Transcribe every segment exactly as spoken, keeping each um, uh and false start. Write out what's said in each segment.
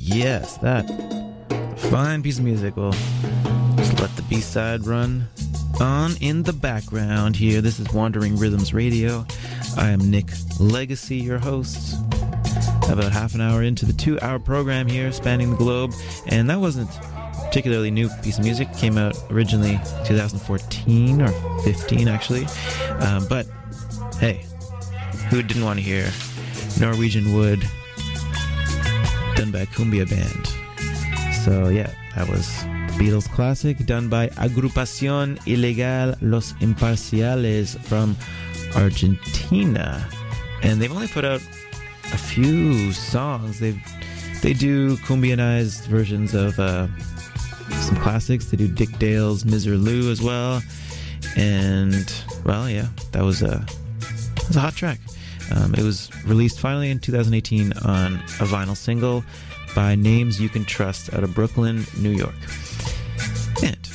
Yes, that fine piece of music. We'll just let the B-side run on in the background here. This is Wandering Rhythms Radio. I am Nick Legacy, your host. About half an hour into the two-hour program here, spanning the globe. And that wasn't a particularly new piece of music. It came out originally twenty fourteen or fifteen, actually. Um, but, hey, who didn't want to hear Norwegian Wood done by a cumbia band? So, yeah, that was Beatles classic done by Agrupación Ilegal Los Imparciales from Argentina. And they've only put out a few songs. They they do cumbianized versions of uh, some classics. They do Dick Dale's Miserlou as well. And, well, yeah, that was a, that was a hot track. Um, it was released finally in two thousand eighteen on a vinyl single by Names You Can Trust out of Brooklyn, New York. And,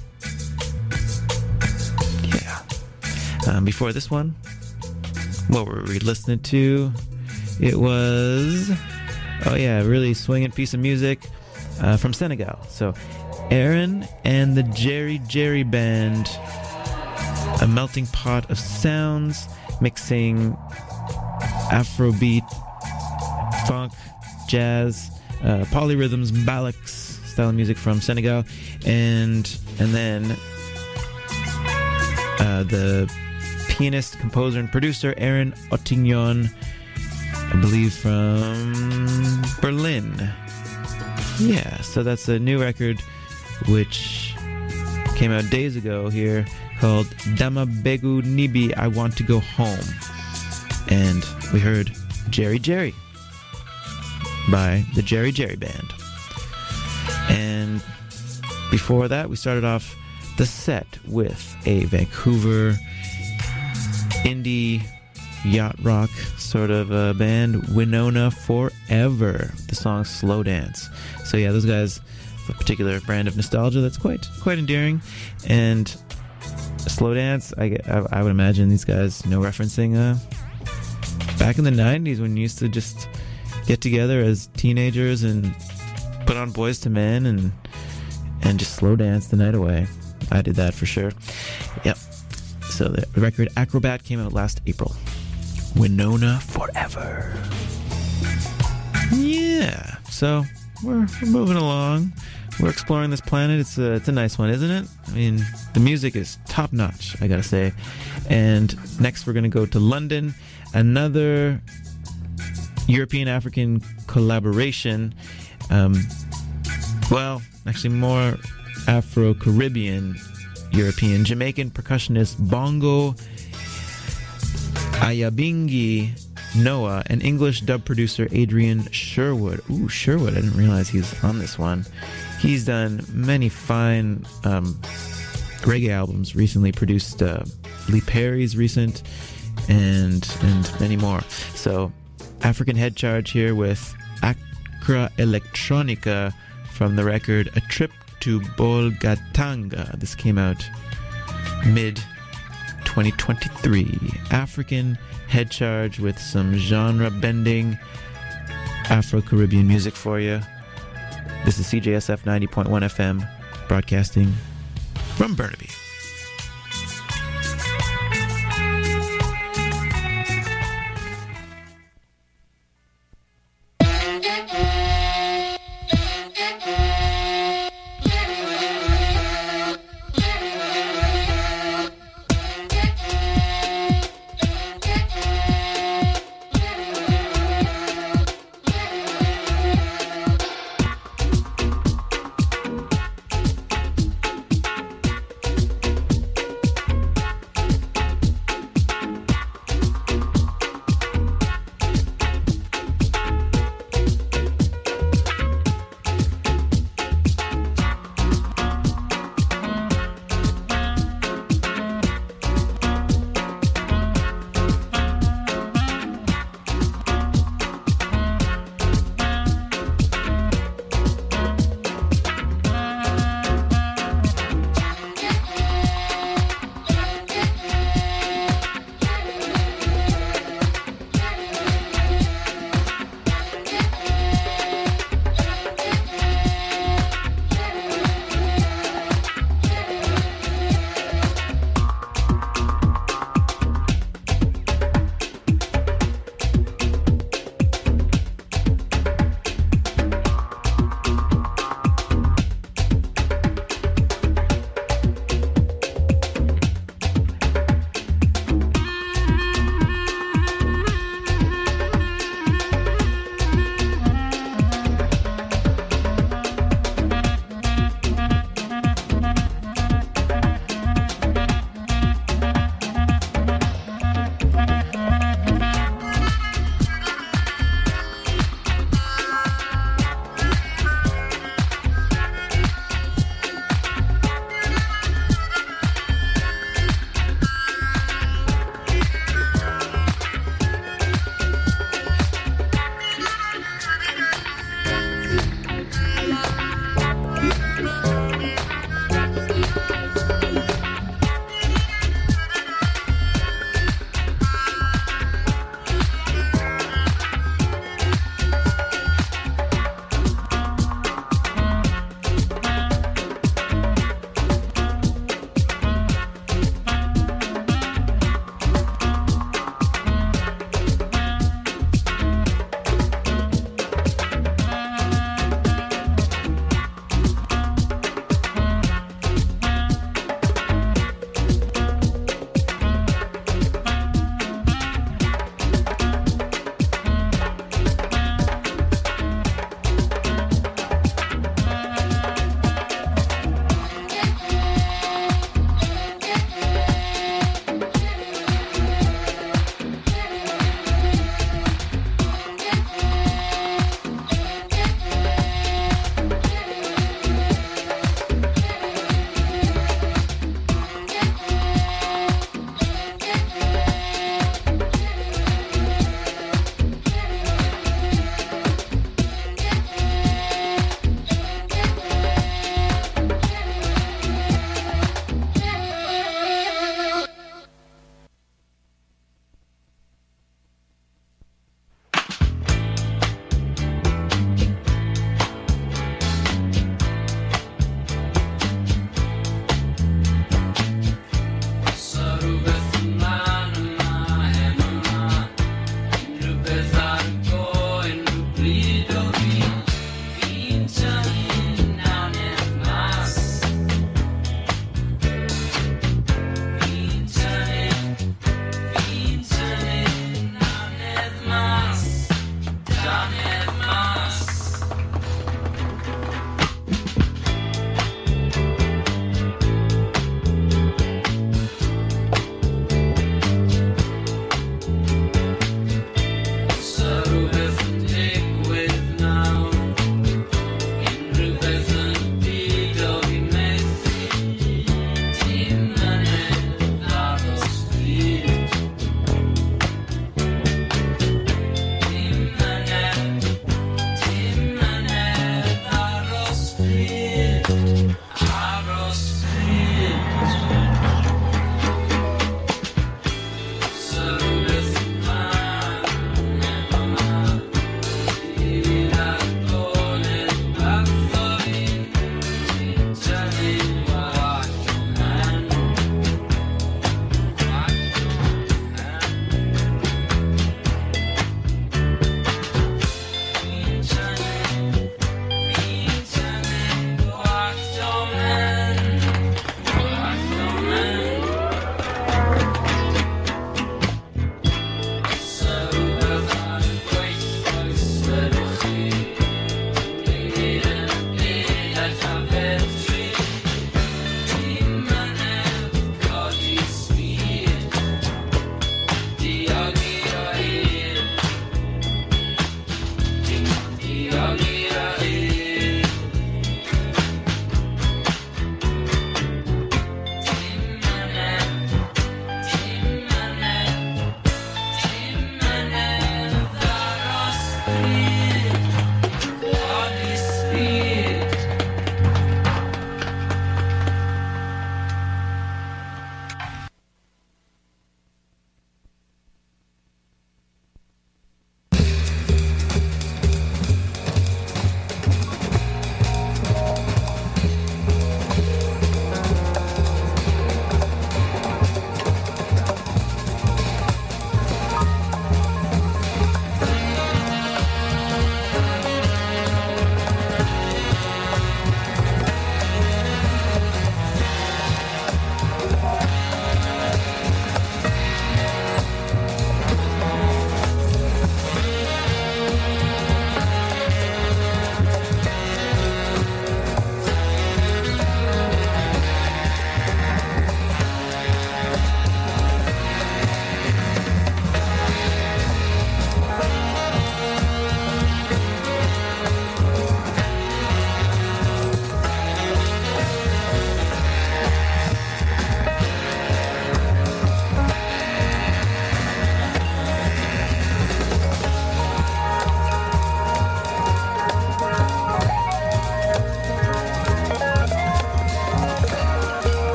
yeah. Um, before this one, what were we listening to? It was, oh yeah, a really swinging piece of music uh, from Senegal. So, Aaron and the Jerry Jerry Band, a melting pot of sounds, mixing Afrobeat, funk, jazz, uh, polyrhythms, mbalax style of music from Senegal, and and then uh, the pianist, composer, and producer Aaron Ottignon, I believe from Berlin. Yeah, so that's a new record which came out days ago here called Dama Begu Nibi, I Want to Go Home. And we heard Jerry Jerry by the Jerry Jerry Band. And before that, we started off the set with a Vancouver indie yacht rock sort of uh, band, Winona Forever. The song Slow Dance. So yeah, those guys have a particular brand of nostalgia that's quite quite endearing. And Slow Dance, I, I, I would imagine these guys, you know, referencing uh, back in the nineties when you used to just get together as teenagers and put on Boys to Men and and just slow dance the night away. I did that for sure. Yep. So the record Acrobat came out last April. Winona Forever. Yeah. So we're, we're moving along. We're exploring this planet. It's a, it's a nice one, isn't it? I mean, the music is top notch, I gotta say. And next we're gonna go to London. Another European-African collaboration. Um, well, actually more Afro-Caribbean European. Jamaican percussionist Bongo Ayabingi Noah and English dub producer Adrian Sherwood. Ooh, Sherwood. I didn't realize he's on this one. He's done many fine um, reggae albums recently, produced uh, Lee Perry's recent, and and many more. So, African Head Charge here with Accra Electronica from the record A Trip to Bolgatanga. This came out mid twenty twenty-three. African Head Charge with some genre-bending Afro-Caribbean music for you. This is C J S F ninety point one F M, broadcasting from Burnaby.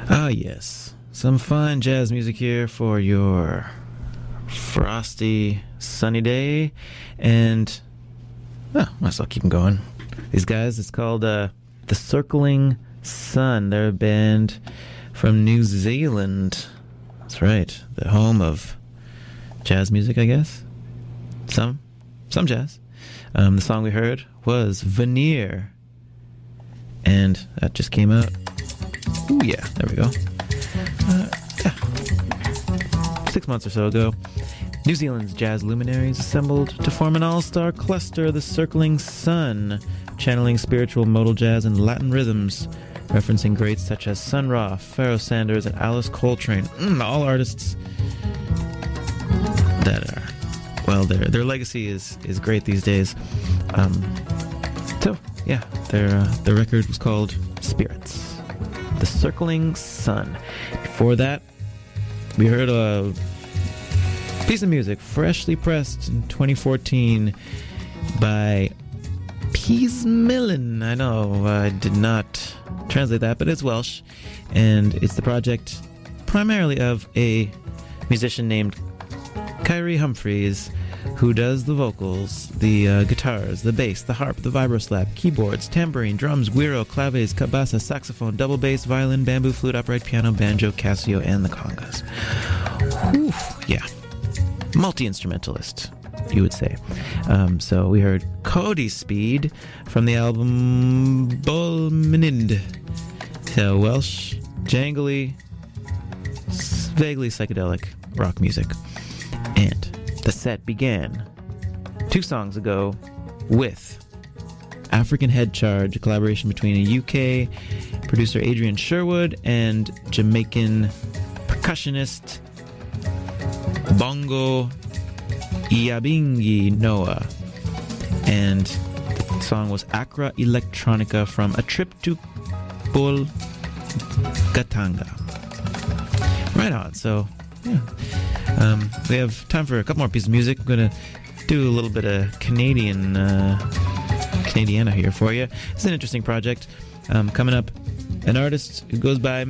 Ah, yes. Some fine jazz music here for your frosty, sunny day. And, oh, might as well keep them going. These guys, it's called uh, The Circling Sun. They're a band from New Zealand. That's right. The home of jazz music, I guess. Some. Some jazz. Um, the song we heard was Veneer. And that just came out. Ooh, yeah, there we go. Uh, yeah. Six months or so ago, New Zealand's jazz luminaries assembled to form an all-star cluster, the Circling Sun, channeling spiritual modal jazz and Latin rhythms, referencing greats such as Sun Ra, Pharoah Sanders, and Alice Coltrane. Mm, all artists that are, well, their their legacy is is great these days. Um, so, yeah, their uh, their record was called Spirits. The Circling Sun. Before that, we heard a piece of music freshly pressed in twenty fourteen by Peasmillan. I know I did not translate that, but it's Welsh, and it's the project primarily of a musician named Kyrie Humphreys, who does the vocals, the uh, guitars, the bass, the harp, the vibroslap, keyboards, tambourine, drums, güiro, claves, cabasa, saxophone, double bass, violin, bamboo flute, upright piano, banjo, Casio, and the congas. Whew, yeah. Multi-instrumentalist, you would say. Um, so we heard Cody Speed from the album Bolminind. So Welsh, jangly, vaguely psychedelic rock music. And the set began two songs ago with African Head Charge, a collaboration between a U K producer Adrian Sherwood and Jamaican percussionist Bongo Iyabingi Noah. And the song was Accra Electronica from A Trip to Bolgatanga. Right on, so yeah. Um, we have time for a couple more pieces of music. I'm going to do a little bit of Canadian, uh, Canadiana here for you. It's an interesting project. Um, coming up, an artist who goes by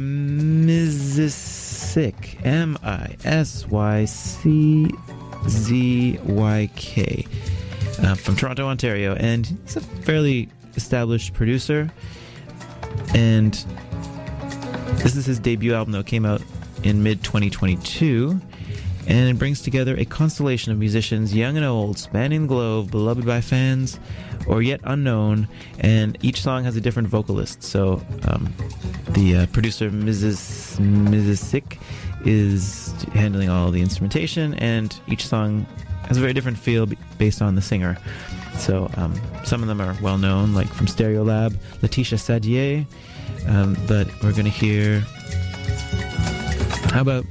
Misyzyk, M I S Y C Z Y K, uh, from Toronto, Ontario. And he's a fairly established producer. And this is his debut album, though. It came out in mid twenty twenty-two. And it brings together a constellation of musicians, young and old, spanning the globe, beloved by fans, or yet unknown, and each song has a different vocalist. So um, the uh, producer, Missus Misyzyk, is handling all the instrumentation, and each song has a very different feel based on the singer. So um, some of them are well-known, like from Stereolab, Letitia Sadier, um, but we're going to hear... How about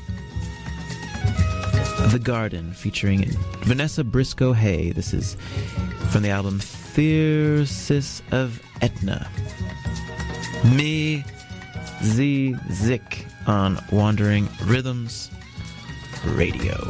The Garden, featuring Vanessa Briscoe Hay. This is from the album Thyrsis of Etna. Misyzyk on Wandering Rhythms Radio.